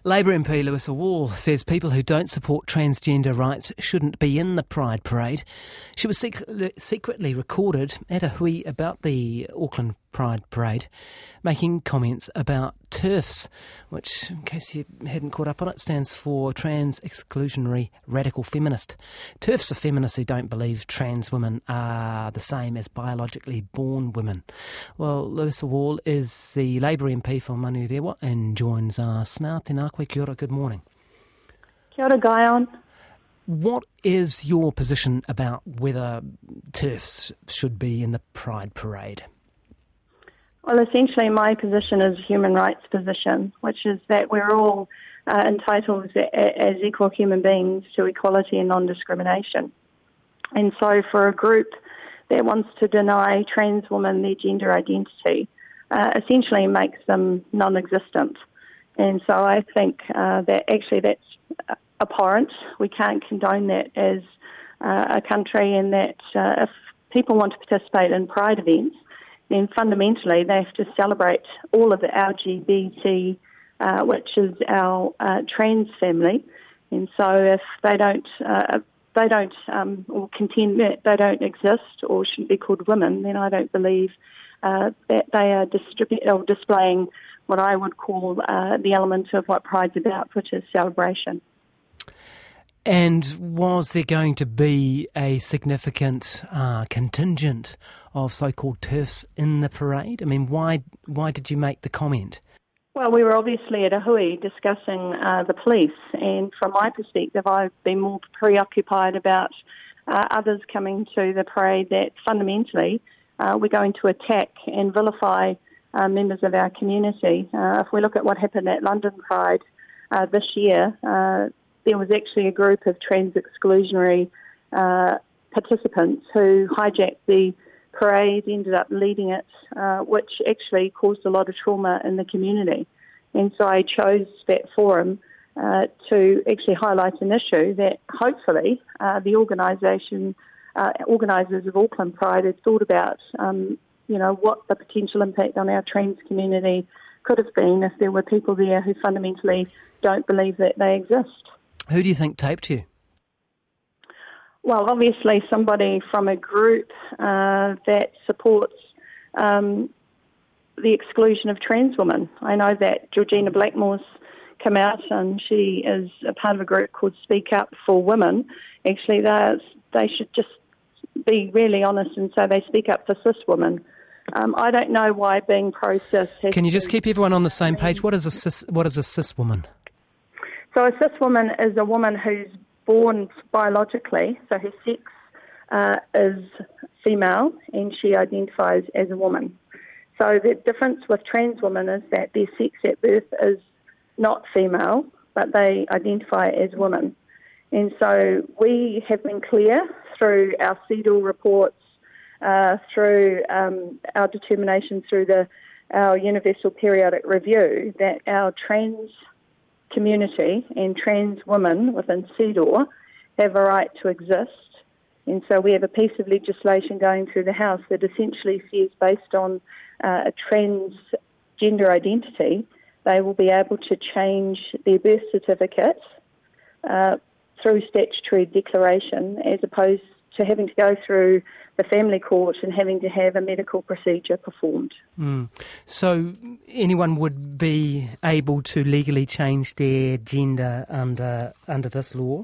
Labour MP Louisa Wall says people who don't support transgender rights shouldn't be in the Pride Parade. She was secretly recorded at a hui about the Auckland Pride Parade, making comments about TERFs, which, in case you hadn't caught up on it, stands for Trans Exclusionary Radical Feminist. TERFs are feminists who don't believe trans women are the same as biologically born women. Well, Louisa Wall is the Labour MP for Manurewa and joins us now. Tēnā koe, kia ora, good morning. Kia ora, Guyon. What is your position about whether TERFs should be in the Pride Parade? Well, essentially my position is a human rights position, which is that we're all entitled as equal human beings to equality and non-discrimination. And so for a group that wants to deny trans women their gender identity, essentially makes them non-existent. And so I think that actually that's abhorrent. We can't condone that as a country, and that if people want to participate in Pride events, then fundamentally they have to celebrate all of the LGBT, which is our trans family. And so if they don't or contend that they don't exist or shouldn't be called women, then I don't believe that they are displaying what I would call the element of what Pride's about, which is celebration. And was there going to be a significant contingent of so-called TERFs in the parade? I mean, why did you make the comment? Well, we were obviously at a hui discussing the police, and from my perspective, I've been more preoccupied about others coming to the parade that fundamentally we're going to attack and vilify members of our community. If we look at what happened at London Pride this year, there was actually a group of trans exclusionary participants who hijacked the parade, ended up leading it, which actually caused a lot of trauma in the community. And so I chose that forum to actually highlight an issue that hopefully the organisers of Auckland Pride had thought about, what the potential impact on our trans community could have been if there were people there who fundamentally don't believe that they exist. Who do you think taped you? Well, obviously somebody from a group that supports the exclusion of trans women. I know that Georgina Blackmore's come out, and she is a part of a group called Speak Up for Women. Actually, they should just be really honest and say they speak up for cis women. I don't know why being pro-cis has... Can you just keep everyone on the same page? What is a cis woman? So a cis woman is a woman who's born biologically, so her sex is female and she identifies as a woman. So the difference with trans women is that their sex at birth is not female, but they identify as women. And so we have been clear through our CEDAW reports, through our determination through our Universal Periodic Review, that our trans community and trans women within CEDAW have a right to exist. And so we have a piece of legislation going through the House that essentially says, based on a transgender identity, they will be able to change their birth certificate through statutory declaration, as opposed to having to go through the family court and having to have a medical procedure performed. So anyone would be able to legally change their gender under this law?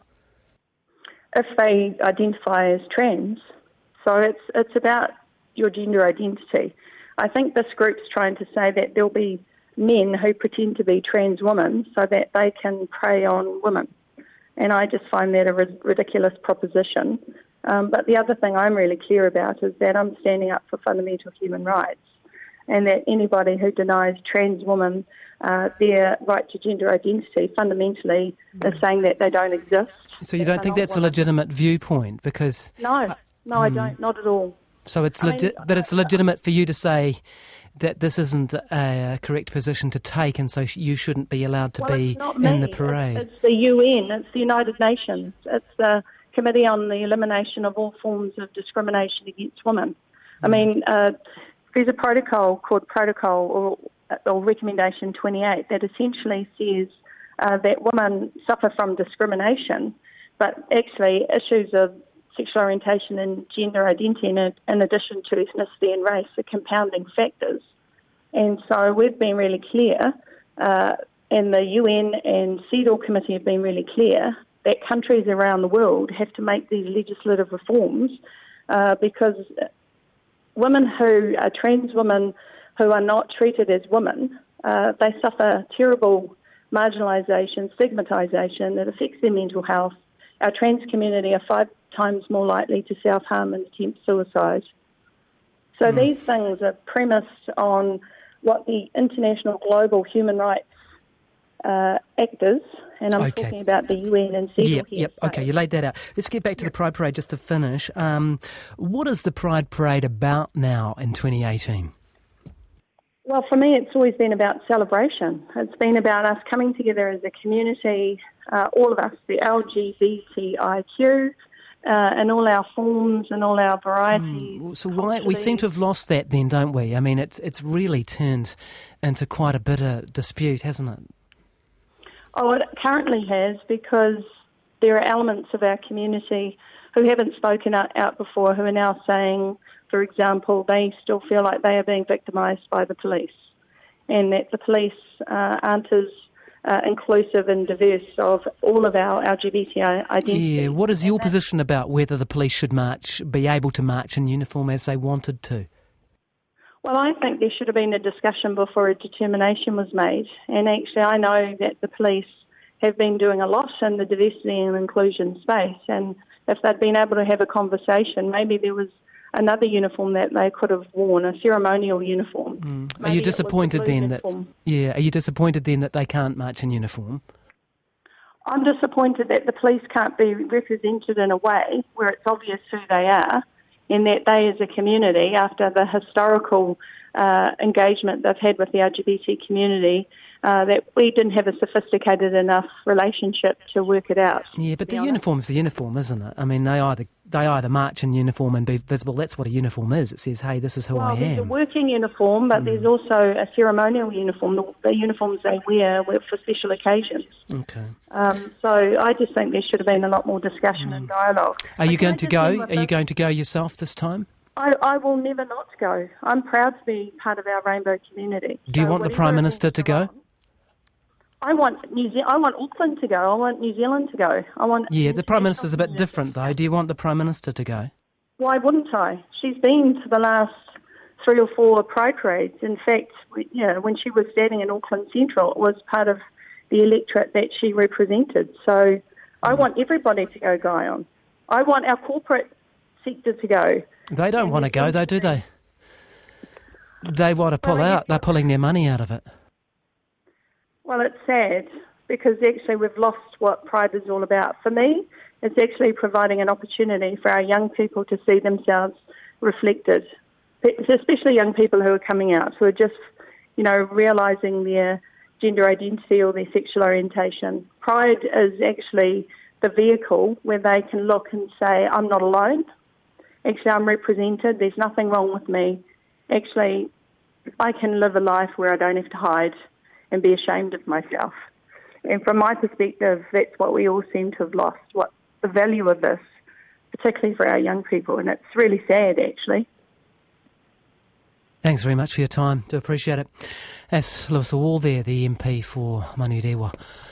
If they identify as trans. So it's about your gender identity. I think this group's trying to say that there'll be men who pretend to be trans women so that they can prey on women. And I just find that a ridiculous proposition. But the other thing I'm really clear about is that I'm standing up for fundamental human rights, and that anybody who denies trans women their right to gender identity fundamentally is saying that they don't exist. So you don't think that's a legitimate viewpoint? Because No, I don't, not at all. So it's but it's legitimate for you to say that this isn't a correct position to take, and so you shouldn't be allowed to be in the parade. It's the UN, it's the United Nations, it's the Committee on the Elimination of All Forms of Discrimination Against Women. I mean, there's a protocol called Protocol or Recommendation 28 that essentially says that women suffer from discrimination, but actually issues of sexual orientation and gender identity, in addition to ethnicity and race, are compounding factors. And so we've been really clear, and the UN and CEDAW committee have been really clear, that countries around the world have to make these legislative reforms because women who are trans women who are not treated as women, they suffer terrible marginalisation, stigmatisation that affects their mental health. Our trans community are 5 times more likely to self-harm and attempt suicide. So these things are premised on what the international global human rights actors, and I'm talking about the UN and CEDAW here. Okay, you laid that out. Let's get back to the Pride Parade just to finish. What is the Pride Parade about now in 2018? Well, for me, it's always been about celebration. It's been about us coming together as a community, all of us, the LGBTIQ, and all our forms and all our varieties. So why we seem to have lost that then, don't we? I mean, it's really turned into quite a bitter dispute, hasn't it? Oh, it currently has, because there are elements of our community who haven't spoken out before, who are now saying, for example, they still feel like they are being victimised by the police, and that the police aren't as inclusive and diverse of all of our LGBT identity. Yeah, what is your position about whether the police should be able to march in uniform as they wanted to? Well, I think there should have been a discussion before a determination was made. And actually, I know that the police have been doing a lot in the diversity and inclusion space. And if they'd been able to have a conversation, maybe there was another uniform that they could have worn, a ceremonial uniform. Are you disappointed then are you disappointed then that they can't march in uniform? I'm disappointed that the police can't be represented in a way where it's obvious who they are, and that they as a community, after the historical engagement they've had with the LGBT community, that we didn't have a sophisticated enough relationship to work it out. Yeah, but the uniform's the uniform, isn't it? I mean, they either march in uniform and be visible. That's what a uniform is. It says, hey, this is who I am. There's a working uniform, but there's also a ceremonial uniform. The uniforms they wear were for special occasions. Okay. So I just think there should have been a lot more discussion and dialogue. Are you going to go? Are you going to go yourself this time? I will never not go. I'm proud to be part of our rainbow community. Do you want the Prime Minister to go? I want Auckland to go. I want New Zealand to go. The Prime Minister's a bit different, though. Do you want the Prime Minister to go? Why wouldn't I? She's been to the last 3 or 4 Pride parades. In fact, when she was standing in Auckland Central, it was part of the electorate that she represented. So I want everybody to go, Guyon. I want our corporate sector to go. They don't want to go, though, do they? They want to pull out. They're pulling their money out of it. Well, it's sad because actually we've lost what Pride is all about. For me, it's actually providing an opportunity for our young people to see themselves reflected, especially young people who are coming out, who are just, realising their gender identity or their sexual orientation. Pride is actually the vehicle where they can look and say, I'm not alone. Actually, I'm represented. There's nothing wrong with me. Actually, I can live a life where I don't have to hide and be ashamed of myself. And from my perspective, that's what we all seem to have lost, what the value of this, particularly for our young people. And it's really sad, actually. Thanks very much for your time. Do appreciate it. That's Lewis Wall there, the MP for Manurewa.